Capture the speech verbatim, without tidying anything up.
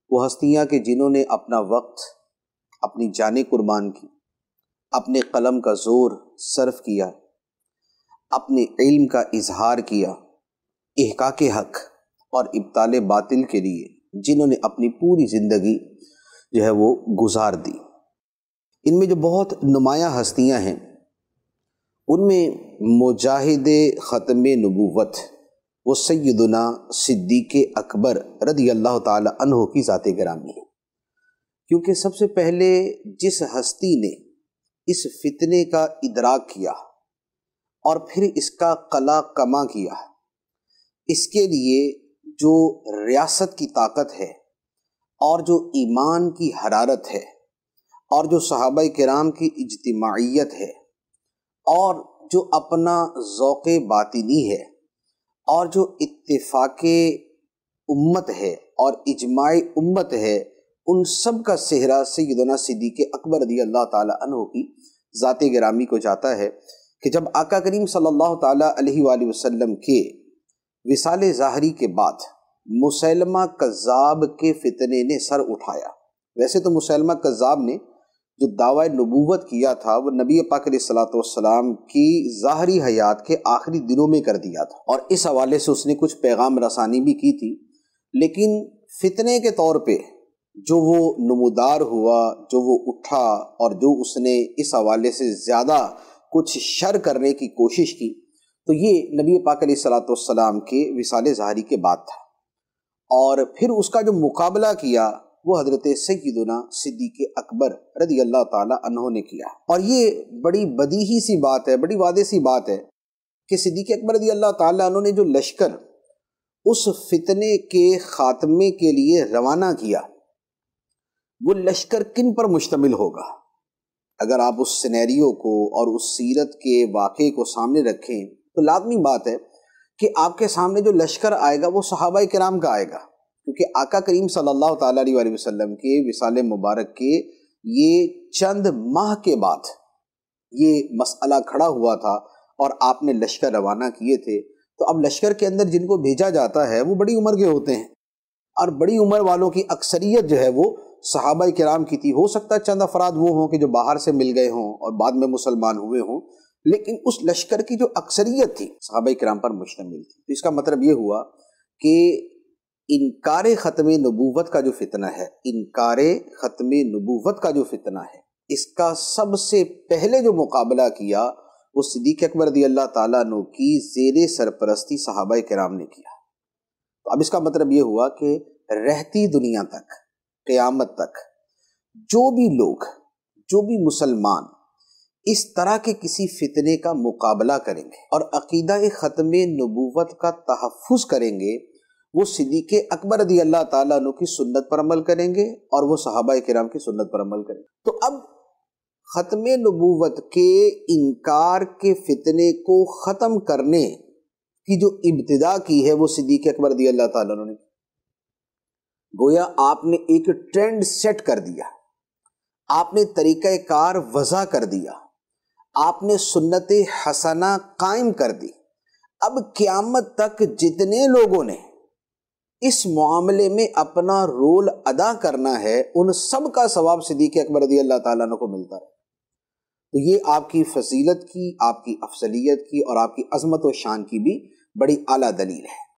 وہ ہستیاں کہ جنہوں نے اپنا وقت، اپنی جانیں قربان کی، اپنے قلم کا زور صرف کیا، اپنے علم کا اظہار کیا، احقاق حق اور ابطال باطل کے لیے جنہوں نے اپنی پوری زندگی جو ہے وہ گزار دی۔ ان میں جو بہت نمایاں ہستیاں ہیں، ان میں مجاہد ختم نبوت وہ سیدنا صدیق اکبر رضی اللہ تعالی عنہ کی ذات گرامی ہے، کیونکہ سب سے پہلے جس ہستی نے اس فتنے کا ادراک کیا اور پھر اس کا قلع کما کیا، اس کے لیے جو ریاست کی طاقت ہے اور جو ایمان کی حرارت ہے اور جو صحابہ کرام کی اجتماعیت ہے اور جو اپنا ذوق باطنی ہے اور جو اتفاق امت ہے اور اجماع امت ہے، ان سب کا صحرا سیدنا صدیق اکبر رضی اللہ تعالی عنہ کی ذات گرامی کو جاتا ہے کہ جب آقا کریم صلی اللہ تعالی علیہ وآلہ وسلم کے وصال ظاہری کے بعد مسیلمہ کذاب کے فتنے نے سر اٹھایا۔ ویسے تو مسیلمہ کذاب نے جو دعویٰ نبوت کیا تھا وہ نبی پاک علیہ الصلوۃ والسلام کی ظاہری حیات کے آخری دنوں میں کر دیا تھا، اور اس حوالے سے اس نے کچھ پیغام رسانی بھی کی تھی، لیکن فتنے کے طور پہ جو وہ نمودار ہوا، جو وہ اٹھا اور جو اس نے اس حوالے سے زیادہ کچھ شر کرنے کی کوشش کی، تو یہ نبی پاک علیہ الصلوۃ والسلام کے وصال ظاہری کے بعد تھا، اور پھر اس کا جو مقابلہ کیا وہ حضرت سیدنا صدیق اکبر رضی اللہ تعالی عنہ نے کیا۔ اور یہ بڑی بدیہی سی بات ہے، بڑی واضح سی بات ہے کہ صدیق اکبر رضی اللہ تعالی عنہ نے جو لشکر اس فتنے کے خاتمے کے لیے روانہ کیا، وہ لشکر کن پر مشتمل ہوگا؟ اگر آپ اس سینیریو کو اور اس سیرت کے واقعے کو سامنے رکھیں تو لازمی بات ہے کہ آپ کے سامنے جو لشکر آئے گا وہ صحابہ کرام کا آئے گا، کیونکہ آقا کریم صلی اللہ تعالیٰ علیہ وآلہ وسلم کے وصال مبارک کے یہ چند ماہ کے بعد یہ مسئلہ کھڑا ہوا تھا اور آپ نے لشکر روانہ کیے تھے۔ تو اب لشکر کے اندر جن کو بھیجا جاتا ہے وہ بڑی عمر کے ہوتے ہیں، اور بڑی عمر والوں کی اکثریت جو ہے وہ صحابہ کرام کی تھی۔ ہو سکتا ہے چند افراد وہ ہوں کہ جو باہر سے مل گئے ہوں اور بعد میں مسلمان ہوئے ہوں، لیکن اس لشکر کی جو اکثریت تھی صحابہ کرام پر مشتمل تھی۔ تو اس کا مطلب یہ ہوا کہ انکار ختم نبوت کا جو فتنہ ہے، انکار ختم نبوت کا جو فتنہ ہے، اس کا سب سے پہلے جو مقابلہ کیا وہ صدیق اکبر رضی اللہ تعالیٰ عنہ کی زیر سرپرستی صحابہ کرام نے کیا۔ تو اب اس کا مطلب یہ ہوا کہ رہتی دنیا تک، قیامت تک جو بھی لوگ، جو بھی مسلمان اس طرح کے کسی فتنے کا مقابلہ کریں گے اور عقیدہ ختم نبوت کا تحفظ کریں گے، وہ صدیق اکبر رضی اللہ تعالیٰ عنہ کی سنت پر عمل کریں گے اور وہ صحابہ کرام کی سنت پر عمل کریں گے۔ تو اب ختم نبوت کے انکار کے فتنے کو ختم کرنے کی جو ابتدا کی ہے وہ صدیق اکبر رضی اللہ تعالیٰ عنہ نے، گویا آپ نے ایک ٹرینڈ سیٹ کر دیا، آپ نے طریقہ کار وضع کر دیا، آپ نے سنت حسنہ قائم کر دی۔ اب قیامت تک جتنے لوگوں نے اس معاملے میں اپنا رول ادا کرنا ہے، ان سب کا ثواب صدیق اکبر رضی اللہ تعالیٰ عنہ کو ملتا ہے۔ تو یہ آپ کی فضیلت کی، آپ کی افضلیت کی اور آپ کی عظمت و شان کی بھی بڑی اعلیٰ دلیل ہے۔